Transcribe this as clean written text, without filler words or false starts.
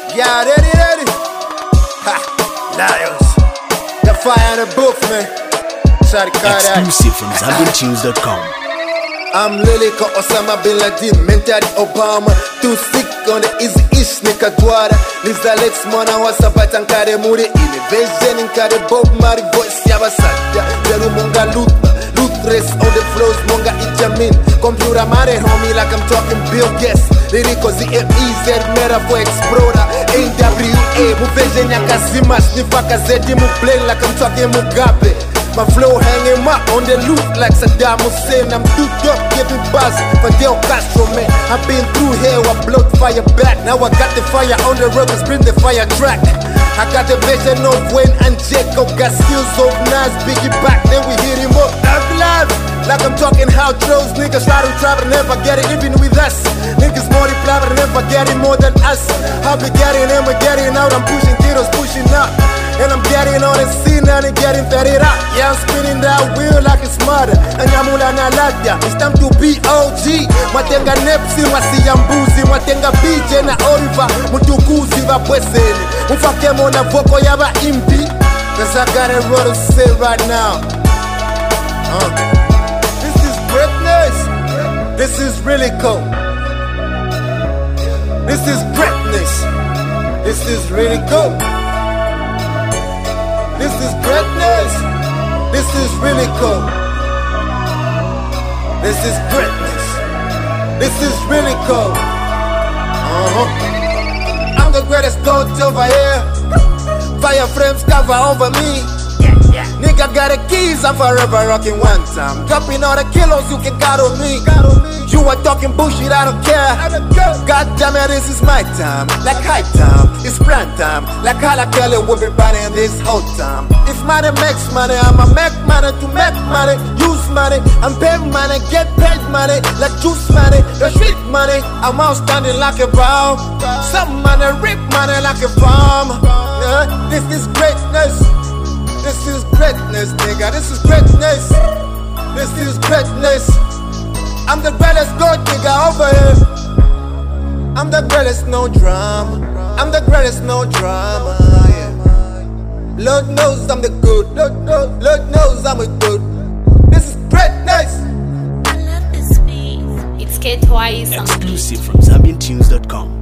Yeah, ready? Ha, Lions. The fire on the booth, man. Sorry, Exclusive from ZambianTunes.com. I'm Lilico Osama Bin Laden, mentally Obama. Too sick on the easy ish, nika dwara. Liza Lex Mona wasapata nkare muri. Invasion nkare Bob Marley voice yabasajja. Zeru munga Ruthless on the flows, monga ijamin. Computer mare homie like I'm talking Bill Gates. Lirico ZMEZ, mera for explorer. AWA, muveje nyakazimas. Nifaka zedi mublend like I'm talking Mugabe. My flow hanging up on the loop like Saddam Hussein. I'm too up, giving buzz for Del Castro, man. I've been through hell, I blowed fire back. Now I got the fire on the road, bring the fire track. I got the vision of Wayne and Jacob. Got skills of Nas, Biggie back, then we hit him up. I'm live, like I'm talking how those niggas try to try but never get it, even with us. Niggas multiply but never get it more than us. I'll be getting in, we're getting out. I'm pushing kilos, pushing up. And I'm getting on the scene and getting fed up. Yeah, I'm spinning that wheel like it's murder. And Yamula na Ladia, it's time to be OG. Matenga Nepsi, Masiya Mbuzi. Matenga BJ na Oliver, Mutukuzi va Bweseli. Mufake mona voko yaba impi. Cause I got a lot to say right now. This is greatness. This is really cool. This is greatness. This is really cool. This is greatness. This is really cool. This is greatness. This is really cool. I'm the greatest goat over here. Fire frames cover over me. Nigga got the keys, I'm forever rocking one time. Dropping all the kilos you can got on me. You are talking bullshit, I don't care. God damn it, this is my time. Like high time, it's prime time. Like Hala Kelly will be running this whole time. If money makes money, I'ma make money to make money. Use money, I'm pay money, get paid money. Like juice money, the street money. I'm outstanding like a bomb. Some money, rip money like a bomb. This is greatness. This is greatness, nigga. This is greatness. This is greatness. I'm the greatest god, nigga, over here. I'm the greatest, no drama. I'm the greatest, no drama. Yeah. Lord knows I'm the good. Lord knows I'm a good. This is greatness. I love this beat. It's K-Twice. Exclusive from ZambianTunes.com.